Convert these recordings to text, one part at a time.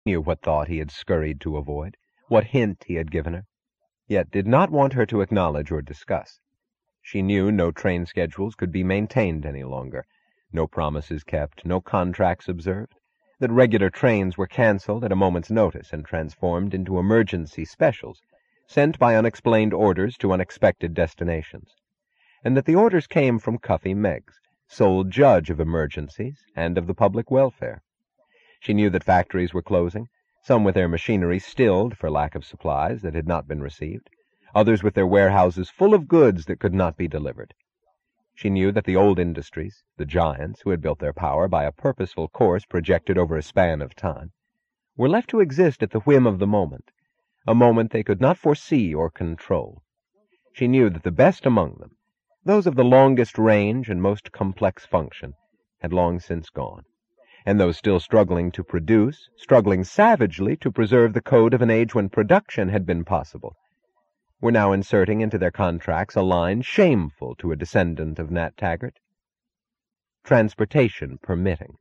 Knew what thought he had scurried to avoid, what hint he had given her, yet did not want her to acknowledge or discuss. She knew no train schedules could be maintained any longer, no promises kept, no contracts observed, that regular trains were canceled at a moment's notice and transformed into emergency specials, sent by unexplained orders to unexpected destinations, and that the orders came from Cuffy Meggs, sole judge of emergencies and of the public welfare. She knew that factories were closing, some with their machinery stilled for lack of supplies that had not been received, others with their warehouses full of goods that could not be delivered. She knew that the old industries, the giants who had built their power by a purposeful course projected over a span of time, were left to exist at the whim of the moment, a moment they could not foresee or control. She knew that the best among them, those of the longest range and most complex function, had long since gone, and those still struggling to produce, struggling savagely to preserve the code of an age when production had been possible, were now inserting into their contracts a line shameful to a descendant of Nat Taggart: transportation permitting.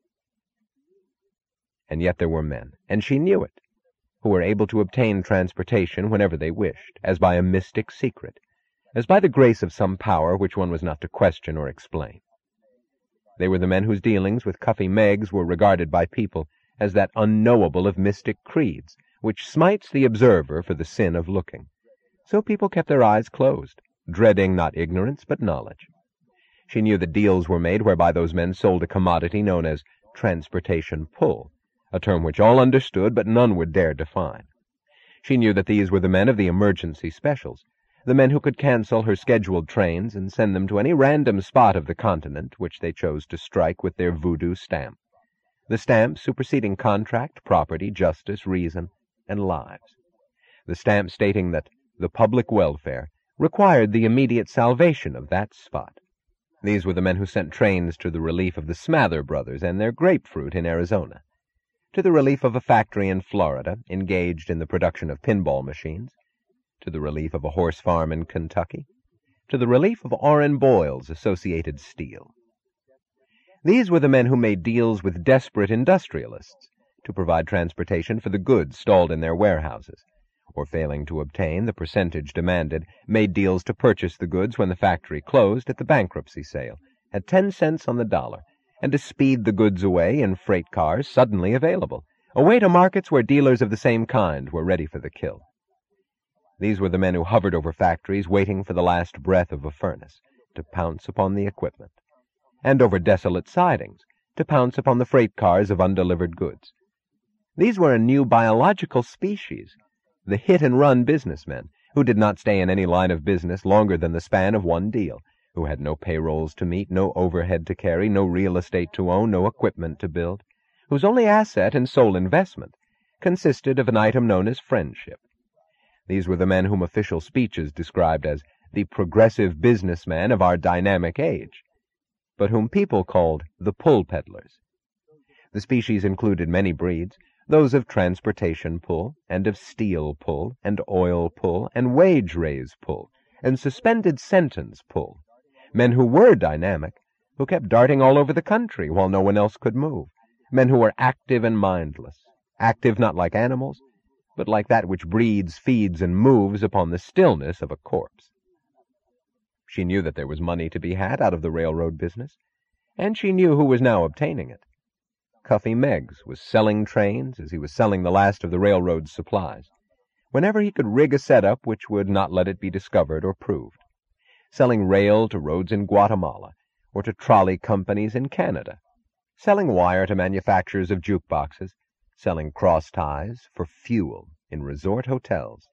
And yet there were men, and she knew it, who were able to obtain transportation whenever they wished, as by a mystic secret, as by the grace of some power which one was not to question or explain. They were the men whose dealings with Cuffy Meggs were regarded by people as that unknowable of mystic creeds, which smites the observer for the sin of looking. So people kept their eyes closed, dreading not ignorance but knowledge. She knew that deals were made whereby those men sold a commodity known as transportation pull, a term which all understood but none would dare define. She knew that these were the men of the emergency specials, the men who could cancel her scheduled trains and send them to any random spot of the continent which they chose to strike with their voodoo stamp, the stamp superseding contract, property, justice, reason, and lives, the stamp stating that the public welfare required the immediate salvation of that spot. These were the men who sent trains to the relief of the Smather brothers and their grapefruit in Arizona, to the relief of a factory in Florida engaged in the production of pinball machines, to the relief of a horse farm in Kentucky, to the relief of Orrin Boyle's Associated Steel. These were the men who made deals with desperate industrialists to provide transportation for the goods stalled in their warehouses, or failing to obtain the percentage demanded, made deals to purchase the goods when the factory closed at the bankruptcy sale, at 10 cents on the dollar, and to speed the goods away in freight cars suddenly available, away to markets where dealers of the same kind were ready for the kill. These were the men who hovered over factories waiting for the last breath of a furnace, to pounce upon the equipment, and over desolate sidings, to pounce upon the freight cars of undelivered goods. These were a new biological species, the hit-and-run businessmen, who did not stay in any line of business longer than the span of one deal, who had no payrolls to meet, no overhead to carry, no real estate to own, no equipment to build, whose only asset and sole investment consisted of an item known as friendship. These were the men whom official speeches described as the progressive businessman of our dynamic age, but whom people called the pull peddlers. The species included many breeds, those of transportation pull, and of steel pull, and oil pull, and wage-raise pull, and suspended sentence pull, men who were dynamic, who kept darting all over the country while no one else could move, men who were active and mindless, active not like animals, but like that which breeds, feeds, and moves upon the stillness of a corpse. She knew that there was money to be had out of the railroad business, and she knew who was now obtaining it. Cuffy Meggs was selling trains as he was selling the last of the railroad's supplies, whenever he could rig a setup which would not let it be discovered or proved, selling rail to roads in Guatemala or to trolley companies in Canada, selling wire to manufacturers of jukeboxes, selling cross ties for fuel in resort hotels.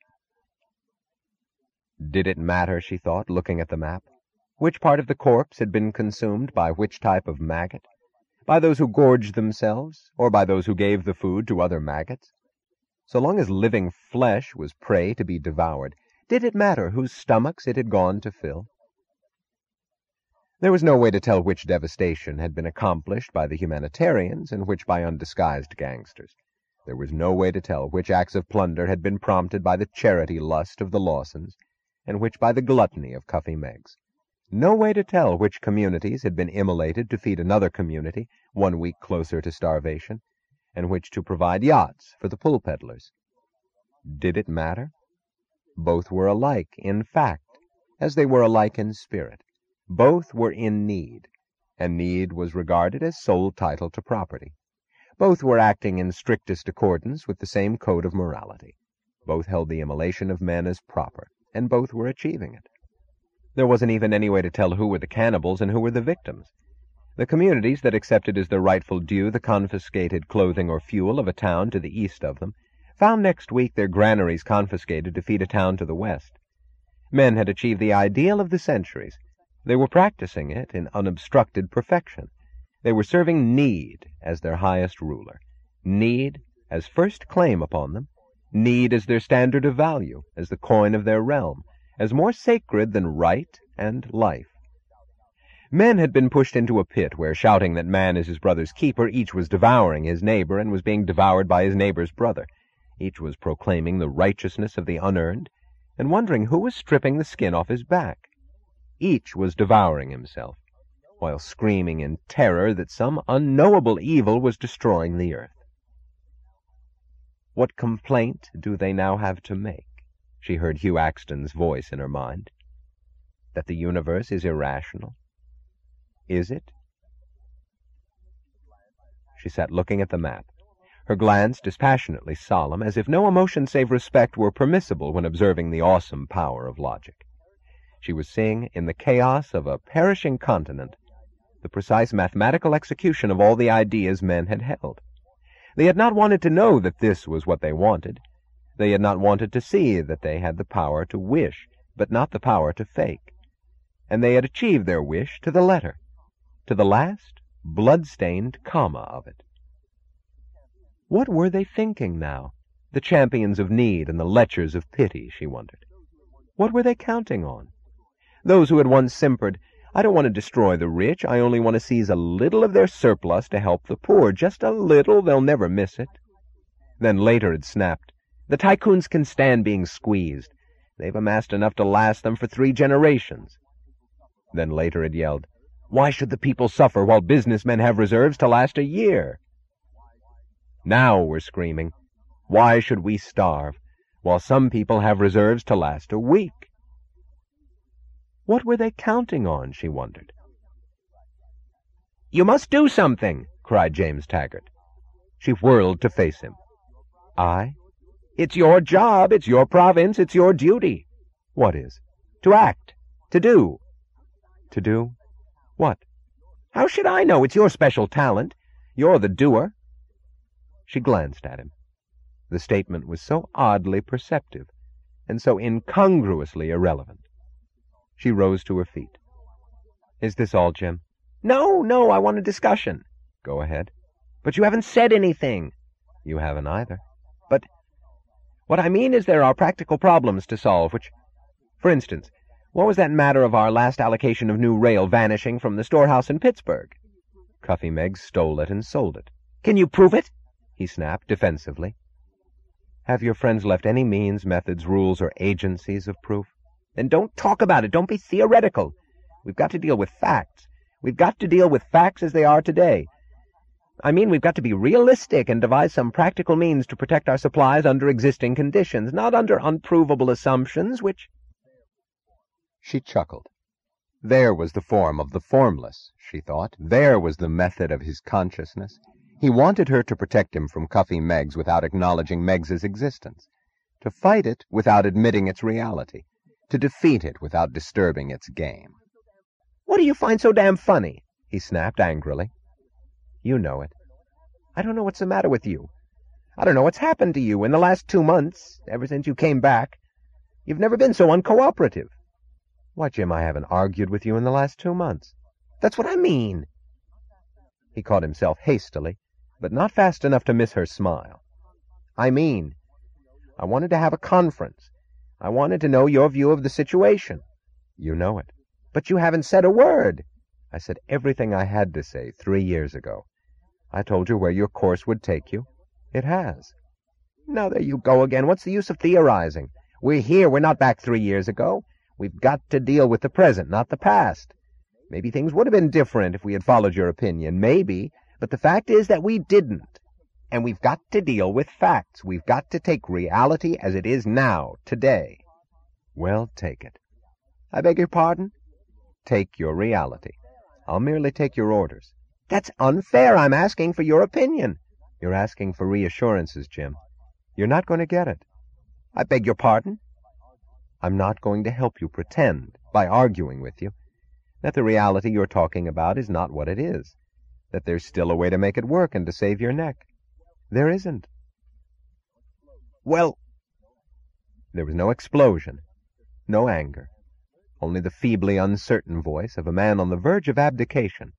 Did it matter, she thought, looking at the map, which part of the corpse had been consumed by which type of maggot? By those who gorged themselves, or by those who gave the food to other maggots? So long as living flesh was prey to be devoured, did it matter whose stomachs it had gone to fill? There was no way to tell which devastation had been accomplished by the humanitarians and which by undisguised gangsters. There was no way to tell which acts of plunder had been prompted by the charity lust of the Lawsons and which by the gluttony of Cuffy Meggs. No way to tell which communities had been immolated to feed another community 1 week closer to starvation, and which to provide yachts for the pull peddlers. Did it matter? Both were alike in fact, as they were alike in spirit. Both were in need, and need was regarded as sole title to property. Both were acting in strictest accordance with the same code of morality. Both held the immolation of men as proper, and both were achieving it. There wasn't even any way to tell who were the cannibals and who were the victims. The communities that accepted as their rightful due the confiscated clothing or fuel of a town to the east of them found next week their granaries confiscated to feed a town to the west. Men had achieved the ideal of the centuries. They were practicing it in unobstructed perfection. They were serving need as their highest ruler, need as first claim upon them, need as their standard of value, as the coin of their realm, as more sacred than right and life. Men had been pushed into a pit where, shouting that man is his brother's keeper, each was devouring his neighbor and was being devoured by his neighbor's brother. Each was proclaiming the righteousness of the unearned and wondering who was stripping the skin off his back. Each was devouring himself, while screaming in terror that some unknowable evil was destroying the earth. What complaint do they now have to make? She heard Hugh Axton's voice in her mind. That the universe is irrational? Is it? She sat looking at the map, her glance dispassionately solemn, as if no emotion save respect were permissible when observing the awesome power of logic. She was seeing, in the chaos of a perishing continent, the precise mathematical execution of all the ideas men had held. They had not wanted to know that this was what they wanted. They had not wanted to see that they had the power to wish, but not the power to fake. And they had achieved their wish to the letter, to the last blood-stained comma of it. What were they thinking now, the champions of need and the lechers of pity, she wondered? What were they counting on? Those who had once simpered, "I don't want to destroy the rich, I only want to seize a little of their surplus to help the poor, just a little, they'll never miss it." Then later had snapped, "The tycoons can stand being squeezed. They've amassed enough to last them for 3 generations. Then later had yelled, "Why should the people suffer while businessmen have reserves to last a year?" Now we're screaming, "Why should we starve while some people have reserves to last a week?" What were they counting on, she wondered. "You must do something," cried James Taggart. She whirled to face him. "I? It's your job, it's your province, it's your duty." "What is?" "To act, to do." "To do? What?" "How should I know? It's your special talent. You're the doer." She glanced at him. The statement was so oddly perceptive, and so incongruously irrelevant. She rose to her feet. "Is this all, Jim?" No, I want a discussion." "Go ahead." "But you haven't said anything." "You haven't either." "But what I mean is there are practical problems to solve, which, for instance, what was that matter of our last allocation of new rail vanishing from the storehouse in Pittsburgh?" "Cuffy Meggs stole it and sold it." "Can you prove it?" he snapped defensively. "Have your friends left any means, methods, rules, or agencies of proof?" "Then don't talk about it. Don't be theoretical. We've got to deal with facts. We've got to deal with facts as they are today. I mean, we've got to be realistic and devise some practical means to protect our supplies under existing conditions, not under unprovable assumptions, which—" She chuckled. There was the form of the formless, she thought. There was the method of his consciousness. He wanted her to protect him from Cuffy Meggs without acknowledging Meggs's existence, to fight it without admitting its reality, to defeat it without disturbing its game. "What do you find so damn funny?" he snapped angrily. "You know it." "I don't know what's the matter with you. I don't know what's happened to you in the last 2 months, ever since you came back. You've never been so uncooperative." "Why, Jim, I haven't argued with you in the last 2 months." "That's what I mean." He caught himself hastily, but not fast enough to miss her smile. "I mean, I wanted to have a conference. I wanted to know your view of the situation." "You know it." "But you haven't said a word." "I said everything I had to say 3 years ago. I told you where your course would take you. It has." "Now there you go again. What's the use of theorizing? We're here. We're not back 3 years ago. We've got to deal with the present, not the past. Maybe things would have been different if we had followed your opinion. Maybe. But the fact is that we didn't. And we've got to deal with facts. We've got to take reality as it is now, today. Well, take it. I beg your pardon? Take your reality. I'll merely take your orders. That's unfair. I'm asking for your opinion. You're asking for reassurances, Jim. You're not going to get it. I beg your pardon? I'm not going to help you pretend, by arguing with you, that the reality you're talking about is not what it is, that there's still a way to make it work and to save your neck. There isn't. Well, there was no explosion, no anger, only the feebly uncertain voice of a man on the verge of abdication.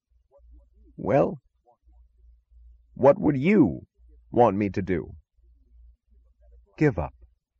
Well, what would you want me to do? Give up.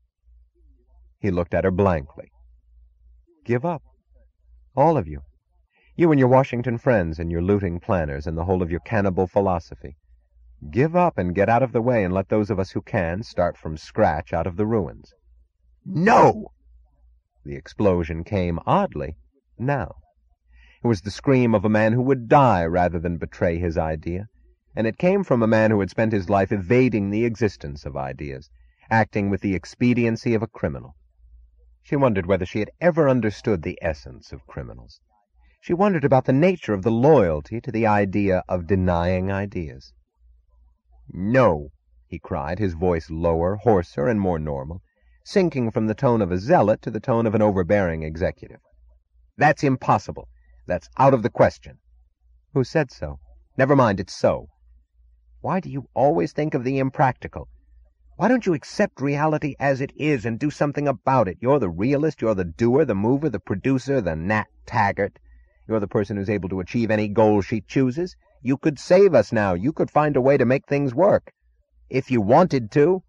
He looked at her blankly. Give up. All of you. You and your Washington friends and your looting planners and the whole of your cannibal philosophy. Give up and get out of the way and let those of us who can start from scratch out of the ruins. No! The explosion came oddly now. It was the scream of a man who would die rather than betray his idea, and it came from a man who had spent his life evading the existence of ideas, acting with the expediency of a criminal. She wondered whether she had ever understood the essence of criminals. She wondered about the nature of the loyalty to the idea of denying ideas. No, he cried, his voice lower, hoarser, and more normal, sinking from the tone of a zealot to the tone of an overbearing executive. That's impossible. That's out of the question. Who said so? Never mind, it's so. Why do you always think of the impractical? Why don't you accept reality as it is and do something about it? You're the realist, you're the doer, the mover, the producer, the Nat Taggart. You're the person who's able to achieve any goal she chooses. You could save us now. You could find a way to make things work. If you wanted to.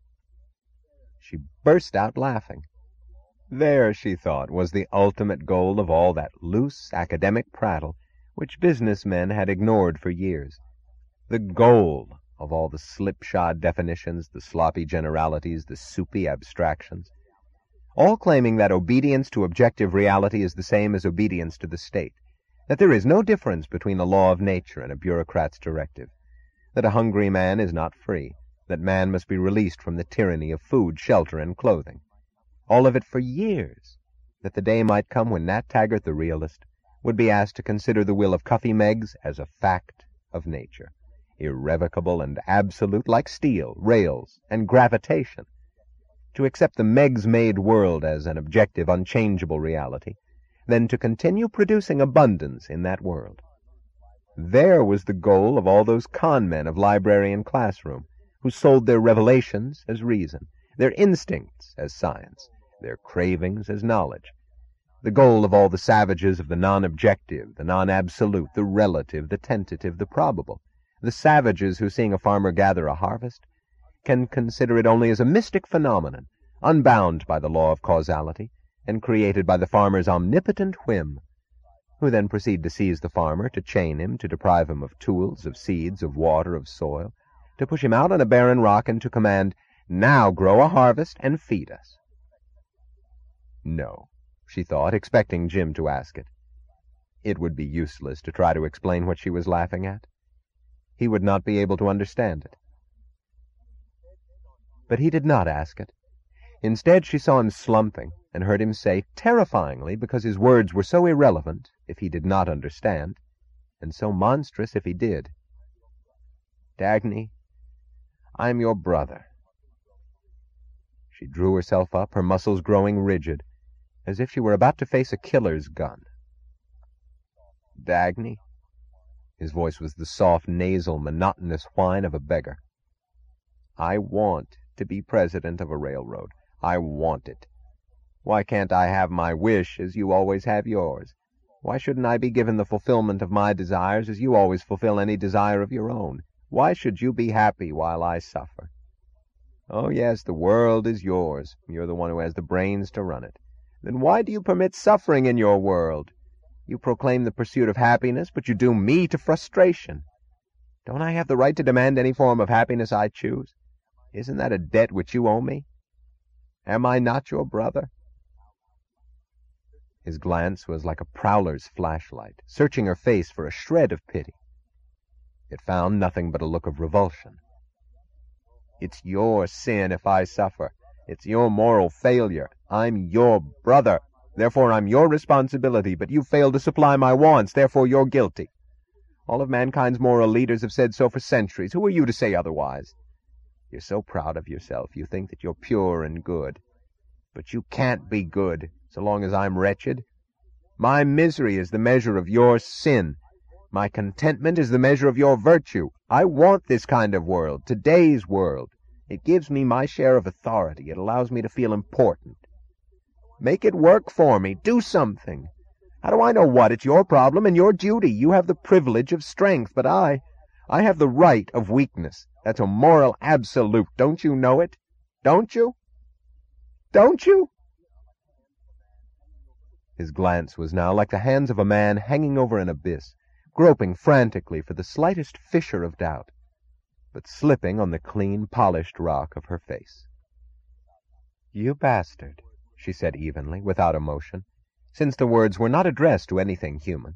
She burst out laughing. There, she thought, was the ultimate goal of all that loose academic prattle which businessmen had ignored for years. The goal of all the slipshod definitions, the sloppy generalities, the soupy abstractions, all claiming that obedience to objective reality is the same as obedience to the state, that there is no difference between a law of nature and a bureaucrat's directive, that a hungry man is not free, that man must be released from the tyranny of food, shelter, and clothing. All of it for years, that the day might come when Nat Taggart, the realist, would be asked to consider the will of Cuffy Meggs as a fact of nature, irrevocable and absolute like steel, rails, and gravitation, to accept the Meggs-made world as an objective, unchangeable reality, then to continue producing abundance in that world. There was the goal of all those con men of library and classroom, who sold their revelations as reason, their instincts as science, their cravings as knowledge. The goal of all the savages of the non-objective, the non-absolute, the relative, the tentative, the probable, the savages who, seeing a farmer gather a harvest, can consider it only as a mystic phenomenon, unbound by the law of causality, and created by the farmer's omnipotent whim, who then proceed to seize the farmer, to chain him, to deprive him of tools, of seeds, of water, of soil, to push him out on a barren rock and to command, "Now grow a harvest and feed us." No, she thought, expecting Jim to ask it. It would be useless to try to explain what she was laughing at. He would not be able to understand it. But he did not ask it. Instead, she saw him slumping and heard him say, terrifyingly, because his words were so irrelevant if he did not understand, and so monstrous if he did, "Dagny, I'm your brother." She drew herself up, her muscles growing rigid, as if she were about to face a killer's gun. "Dagny?" His voice was the soft, nasal, monotonous whine of a beggar. "I want to be president of a railroad. I want it. Why can't I have my wish as you always have yours? Why shouldn't I be given the fulfillment of my desires as you always fulfill any desire of your own? Why should you be happy while I suffer? Oh, yes, the world is yours. You're the one who has the brains to run it. Then why do you permit suffering in your world? You proclaim the pursuit of happiness, but you doom me to frustration. Don't I have the right to demand any form of happiness I choose? Isn't that a debt which you owe me? Am I not your brother?" His glance was like a prowler's flashlight, searching her face for a shred of pity. It found nothing but a look of revulsion, It's your sin if I suffer. It's your moral failure. I'm your brother. Therefore I'm your responsibility, but you failed to supply my wants. Therefore you're guilty. All of mankind's moral leaders have said so for centuries. Who are you to say otherwise? You're so proud of yourself. You think that you're pure and good. But you can't be good so long as I'm wretched. My misery is the measure of your sin. My contentment is the measure of your virtue. I want this kind of world, today's world. It gives me my share of authority. It allows me to feel important. Make it work for me. Do something. How do I know what? It's your problem and your duty. You have the privilege of strength, but I have the right of weakness. That's a moral absolute. Don't you know it? Don't you? Don't you? His glance was now like the hands of a man hanging over an abyss, groping frantically for the slightest fissure of doubt, but slipping on the clean, polished rock of her face. "You bastard," she said evenly, without emotion, since the words were not addressed to anything human.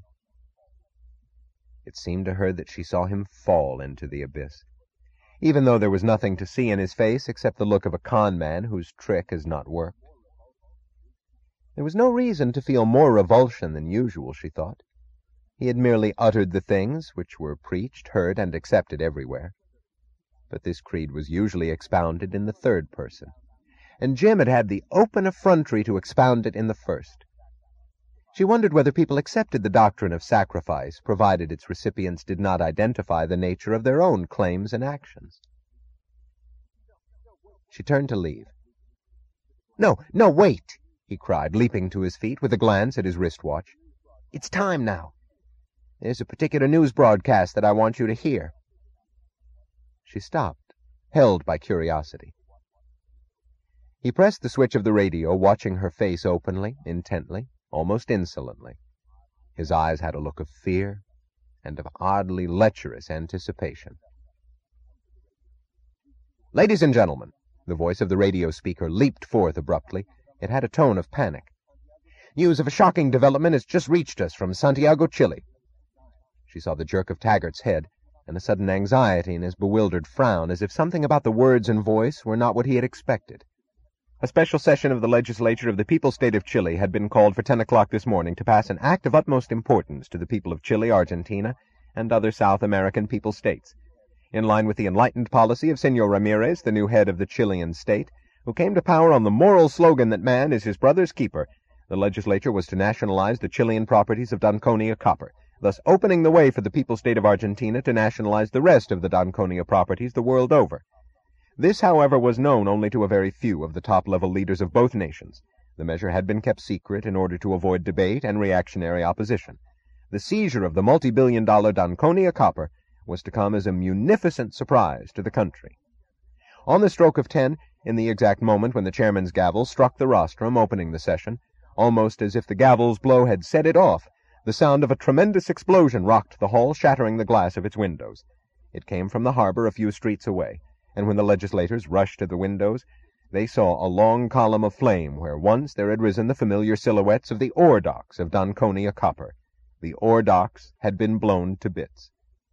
It seemed to her that she saw him fall into the abyss, even though there was nothing to see in his face except the look of a con man whose trick has not worked. There was no reason to feel more revulsion than usual, she thought. He had merely uttered the things which were preached, heard, and accepted everywhere. But this creed was usually expounded in the third person, and Jim had had the open effrontery to expound it in the first. She wondered whether people accepted the doctrine of sacrifice, provided its recipients did not identify the nature of their own claims and actions. She turned to leave. No, wait!" he cried, leaping to his feet with a glance at his wristwatch. "It's time now. There's a particular news broadcast that I want you to hear." She stopped, held by curiosity. He pressed the switch of the radio, watching her face openly, intently, almost insolently. His eyes had a look of fear and of oddly lecherous anticipation. "Ladies and gentlemen," the voice of the radio speaker leaped forth abruptly. It had a tone of panic. "News of a shocking development has just reached us from Santiago, Chile." She saw the jerk of Taggart's head, and a sudden anxiety in his bewildered frown, as if something about the words and voice were not what he had expected. "A special session of the legislature of the People's State of Chile had been called for 10 o'clock this morning to pass an act of utmost importance to the people of Chile, Argentina, and other South American people states. In line with the enlightened policy of Senor Ramirez, the new head of the Chilean state, who came to power on the moral slogan that man is his brother's keeper, the legislature was to nationalize the Chilean properties of Donconia copper, thus opening the way for the People's State of Argentina to nationalize the rest of the Donconia properties the world over. This, however, was known only to a very few of the top-level leaders of both nations. The measure had been kept secret in order to avoid debate and reactionary opposition. The seizure of the multi-billion-dollar Donconia copper was to come as a munificent surprise to the country. On the stroke of 10, in the exact moment when the chairman's gavel struck the rostrum, opening the session, almost as if the gavel's blow had set it off, the sound of a tremendous explosion rocked the hall, shattering the glass of its windows. It came from the harbor a few streets away, and when the legislators rushed to the windows, they saw a long column of flame where once there had risen the familiar silhouettes of the ore docks of Donconia copper. The ore docks had been blown to bits.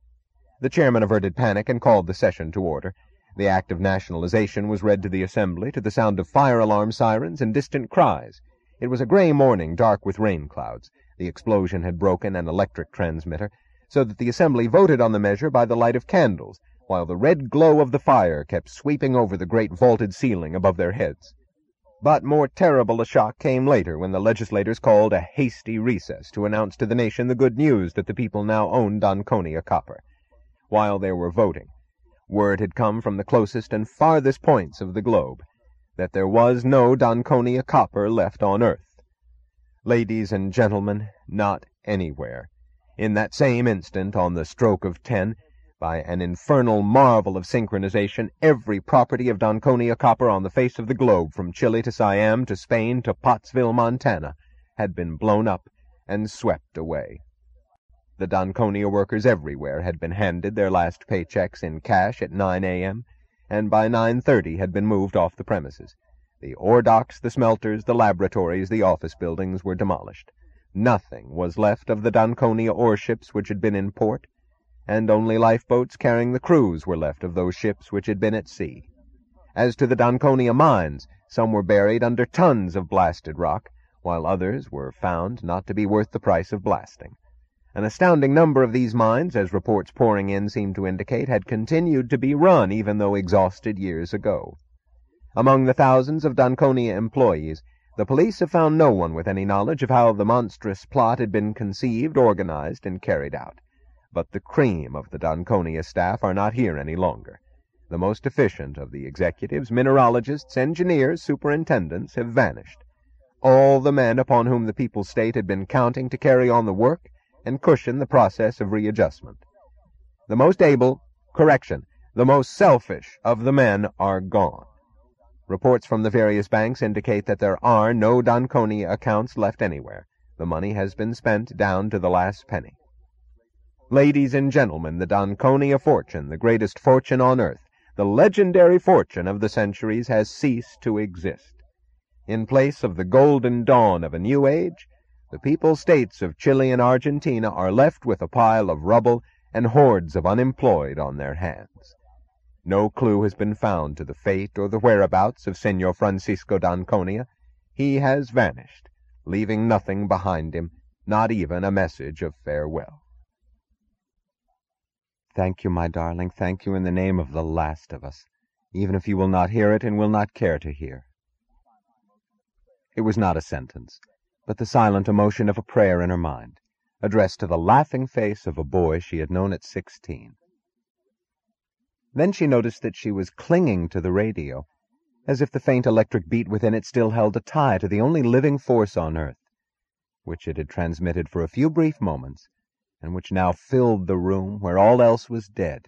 The chairman averted panic and called the session to order. The act of nationalization was read to the assembly to the sound of fire alarm sirens and distant cries. It was a gray morning, dark with rain clouds. The explosion had broken an electric transmitter, so that the assembly voted on the measure by the light of candles, while the red glow of the fire kept sweeping over the great vaulted ceiling above their heads. But more terrible a shock came later, when the legislators called a hasty recess to announce to the nation the good news that the people now owned Donconia copper. While they were voting, word had come from the closest and farthest points of the globe that there was no Donconia copper left on earth. Ladies and gentlemen, not anywhere. In that same instant, on the stroke of 10, by an infernal marvel of synchronization, every property of Donconia copper on the face of the globe, from Chile to Siam to Spain to Pottsville, Montana, had been blown up and swept away. The Donconia workers everywhere had been handed their last paychecks in cash at 9 a.m., and by 9:30 had been moved off the premises. The ore docks, the smelters, the laboratories, the office buildings were demolished. Nothing was left of the Donconia ore ships which had been in port, and only lifeboats carrying the crews were left of those ships which had been at sea. As to the D'Anconia mines, some were buried under tons of blasted rock, while others were found not to be worth the price of blasting. An astounding number of these mines, as reports pouring in seemed to indicate, had continued to be run even though exhausted years ago. Among the thousands of D'Anconia employees, the police have found no one with any knowledge of how the monstrous plot had been conceived, organized, and carried out. But the cream of the D'Anconia staff are not here any longer. The most efficient of the executives, mineralogists, engineers, superintendents have vanished. All the men upon whom the People's State had been counting to carry on the work and cushion the process of readjustment. The most able, the most selfish of the men are gone. Reports from the various banks indicate that there are no D'Anconia accounts left anywhere. The money has been spent down to the last penny. Ladies and gentlemen, the D'Anconia fortune, the greatest fortune on earth, the legendary fortune of the centuries, has ceased to exist. In place of the golden dawn of a new age, the People's States of Chile and Argentina are left with a pile of rubble and hordes of unemployed on their hands. No clue has been found to the fate or the whereabouts of Senor Francisco D'Anconia. He has vanished, leaving nothing behind him, not even a message of farewell. Thank you, my darling, thank you in the name of the last of us, even if you will not hear it and will not care to hear. It was not a sentence, but the silent emotion of a prayer in her mind, addressed to the laughing face of a boy she had known at 16. Then she noticed that she was clinging to the radio, as if the faint electric beat within it still held a tie to the only living force on earth, which it had transmitted for a few brief moments, and which now filled the room where all else was dead.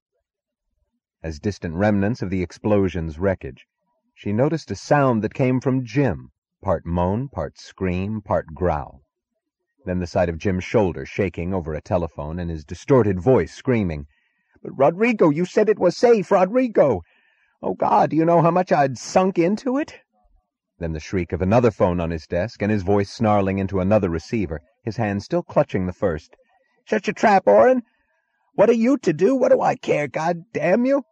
As distant remnants of the explosion's wreckage, she noticed a sound that came from Jim, part moan, part scream, part growl. Then the sight of Jim's shoulder shaking over a telephone and his distorted voice screaming, "But Rodrigo, you said it was safe, Rodrigo! Oh, God, do you know how much I'd sunk into it?" Then the shriek of another phone on his desk, and his voice snarling into another receiver, his hand still clutching the first. "Shut your trap, Orrin! What are you to do? What do I care, God damn you?"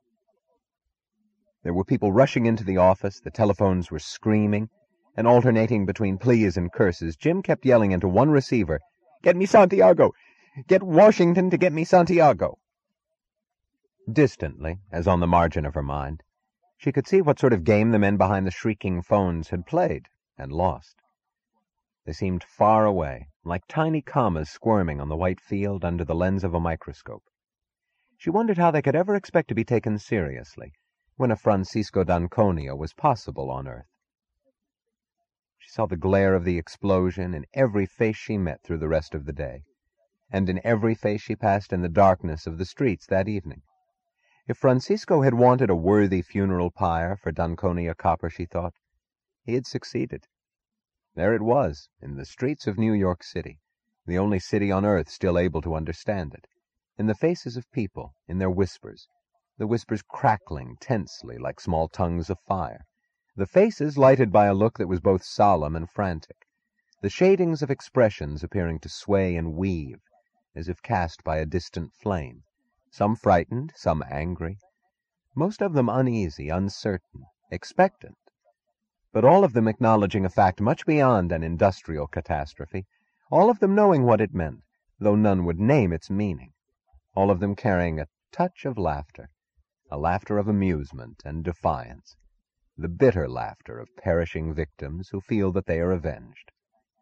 There were people rushing into the office, the telephones were screaming, and alternating between pleas and curses, Jim kept yelling into one receiver, "Get me Santiago! Get Washington to get me Santiago!" Distantly, as on the margin of her mind, she could see what sort of game the men behind the shrieking phones had played and lost. They seemed far away, like tiny commas squirming on the white field under the lens of a microscope. She wondered how they could ever expect to be taken seriously when a Francisco D'Anconia was possible on Earth. She saw the glare of the explosion in every face she met through the rest of the day, and in every face she passed in the darkness of the streets that evening. If Francisco had wanted a worthy funeral pyre for D'Anconia copper, she thought, he had succeeded. There it was, in the streets of New York City, the only city on earth still able to understand it, in the faces of people, in their whispers, the whispers crackling tensely like small tongues of fire, the faces lighted by a look that was both solemn and frantic, the shadings of expressions appearing to sway and weave, as if cast by a distant flame, some frightened, some angry, most of them uneasy, uncertain, expectant, but all of them acknowledging a fact much beyond an industrial catastrophe, all of them knowing what it meant, though none would name its meaning, all of them carrying a touch of laughter, a laughter of amusement and defiance, the bitter laughter of perishing victims who feel that they are avenged.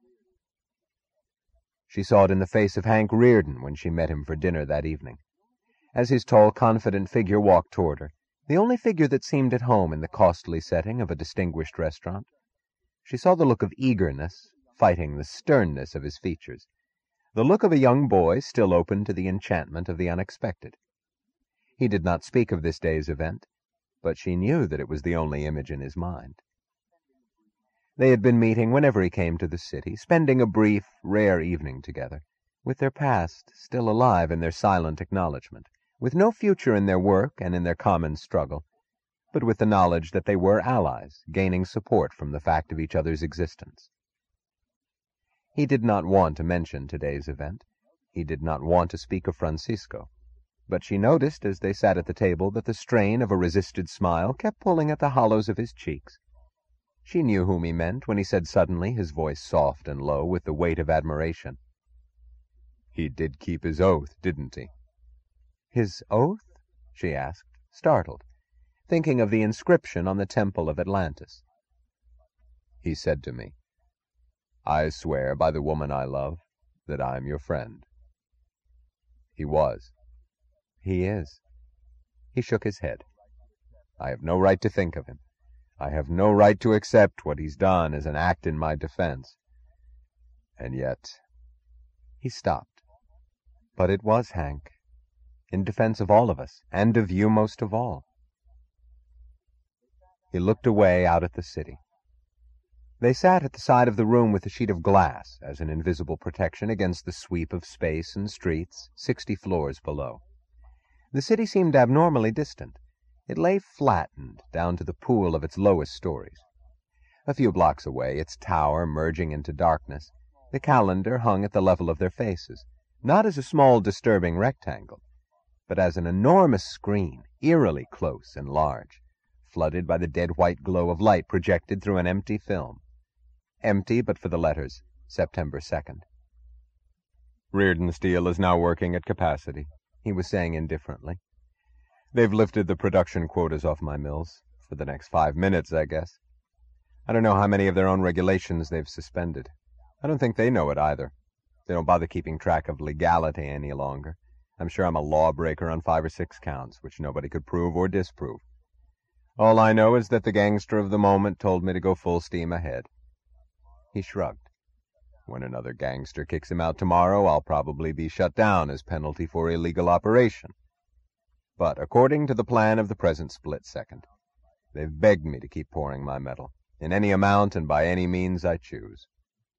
She saw it in the face of Hank Reardon when she met him for dinner that evening. As his tall, confident figure walked toward her, the only figure that seemed at home in the costly setting of a distinguished restaurant, she saw the look of eagerness fighting the sternness of his features, the look of a young boy still open to the enchantment of the unexpected. He did not speak of this day's event, but she knew that it was the only image in his mind. They had been meeting whenever he came to the city, spending a brief, rare evening together, with their past still alive in their silent acknowledgment, with no future in their work and in their common struggle, but with the knowledge that they were allies, gaining support from the fact of each other's existence. He did not want to mention today's event. He did not want to speak of Francisco. but she noticed as they sat at the table that the strain of a resisted smile kept pulling at the hollows of his cheeks. She knew whom he meant when he said suddenly, his voice soft and low with the weight of admiration, "He did keep his oath, didn't he?" "His oath?" she asked, startled, thinking of the inscription on the temple of Atlantis. "He said to me, 'I swear by the woman I love that I am your friend.'" "He was." "He is." He shook his head. "I have no right to think of him. I have no right to accept what he's done as an act in my defense. And yet—" He stopped. "But it was, Hank. In defense of all of us, and of you most of all." He looked away out at the city. They sat at the side of the room with a sheet of glass as an invisible protection against the sweep of space and streets 60 floors below. The city seemed abnormally distant. It lay flattened down to the pool of its lowest stories. A few blocks away, its tower merging into darkness, the calendar hung at the level of their faces, not as a small disturbing rectangle, but as an enormous screen, eerily close and large, flooded by the dead white glow of light projected through an empty film. Empty but for the letters, September 2nd. "Reardon Steel is now working at capacity," he was saying indifferently. "They've lifted the production quotas off my mills, for the next 5 minutes, I guess. I don't know how many of their own regulations they've suspended. I don't think they know it either. They don't bother keeping track of legality any longer. I'm sure I'm a lawbreaker on 5 or 6 counts, which nobody could prove or disprove. All I know is that the gangster of the moment told me to go full steam ahead." He shrugged. "When another gangster kicks him out tomorrow, I'll probably be shut down as penalty for illegal operation. But according to the plan of the present split second, they've begged me to keep pouring my metal, in any amount and by any means I choose."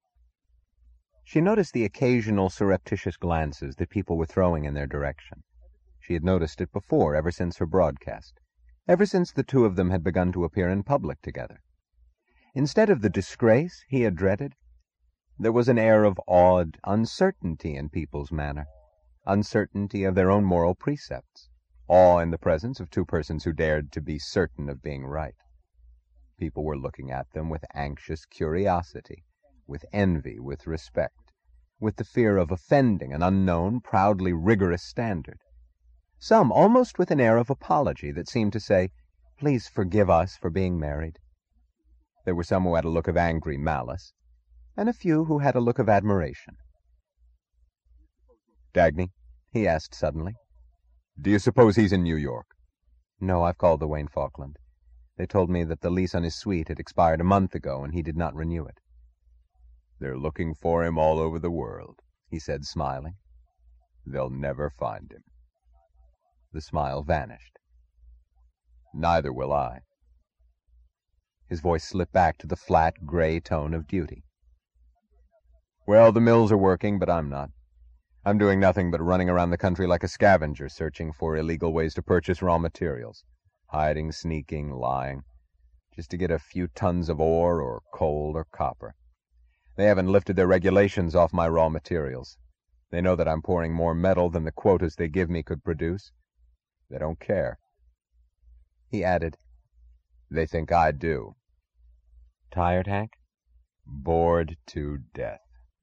She noticed the occasional surreptitious glances that people were throwing in their direction. She had noticed it before, ever since her broadcast, ever since the two of them had begun to appear in public together. Instead of the disgrace he had dreaded, there was an air of awed uncertainty in people's manner, uncertainty of their own moral precepts, awe in the presence of two persons who dared to be certain of being right. People were looking at them with anxious curiosity, with envy, with respect, with the fear of offending an unknown, proudly rigorous standard. Some almost with an air of apology that seemed to say, "Please forgive us for being married." There were some who had a look of angry malice, and a few who had a look of admiration. "Dagny," he asked suddenly, "do you suppose he's in New York?" "No, I've called the Wayne Falkland. They told me that the lease on his suite had expired a month ago, and he did not renew it." "They're looking for him all over the world," he said, smiling. "They'll never find him." The smile vanished. "Neither will I." His voice slipped back to the flat, gray tone of duty. "Well, the mills are working, but I'm not. I'm doing nothing but running around the country like a scavenger, searching for illegal ways to purchase raw materials, hiding, sneaking, lying, just to get a few tons of ore or coal or copper. They haven't lifted their regulations off my raw materials. They know that I'm pouring more metal than the quotas they give me could produce. They don't care." He added, "They think I do." "Tired, Hank?" "Bored to death."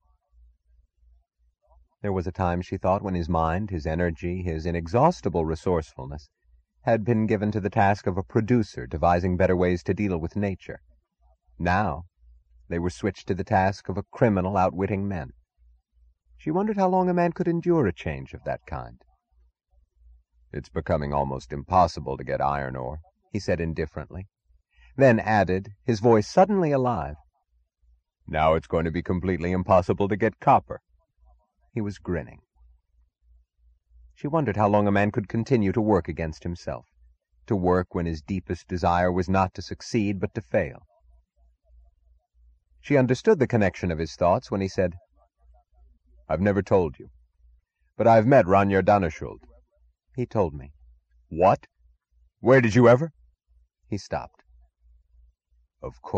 There was a time, she thought, when his mind, his energy, his inexhaustible resourcefulness had been given to the task of a producer devising better ways to deal with nature. Now they were switched to the task of a criminal outwitting men. She wondered how long a man could endure a change of that kind. "It's becoming almost impossible to get iron ore," he said indifferently, then added, his voice suddenly alive, "Now it's going to be completely impossible to get copper." He was grinning. She wondered how long a man could continue to work against himself, to work when his deepest desire was not to succeed but to fail. She understood the connection of his thoughts when he said, "I've never told you, but I've met Ragnar Daneskjold." "He told me." "What? Where did you ever—" He stopped. "Of course.